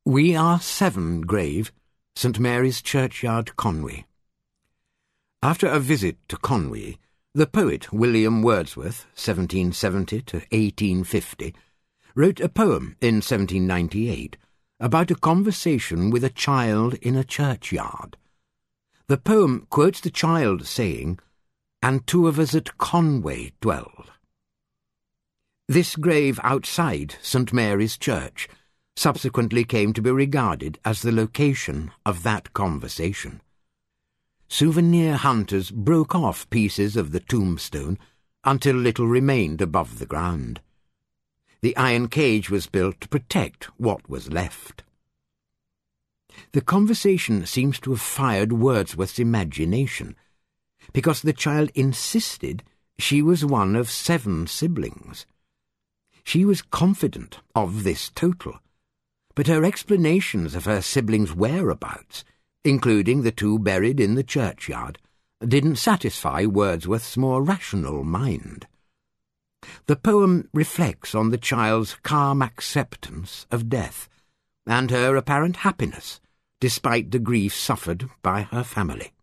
We Are Seven grave, St. Mary's Churchyard, Conwy. After a visit to Conwy, the poet William Wordsworth, 1770 to 1850, wrote a poem in 1798 about a conversation with a child in a churchyard. The poem quotes the child saying, "And two of us at Conwy dwelled." This grave outside St. Mary's Church subsequently came to be regarded as the location of that conversation. Souvenir hunters broke off pieces of the tombstone until little remained above the ground. The iron cage was built to protect what was left. The conversation seems to have fired Wordsworth's imagination, because the child insisted she was one of 7 siblings. She was confident of this total, but her explanations of her siblings' whereabouts, including the 2 buried in the churchyard, didn't satisfy Wordsworth's more rational mind. The poem reflects on the child's calm acceptance of death and her apparent happiness despite the grief suffered by her family.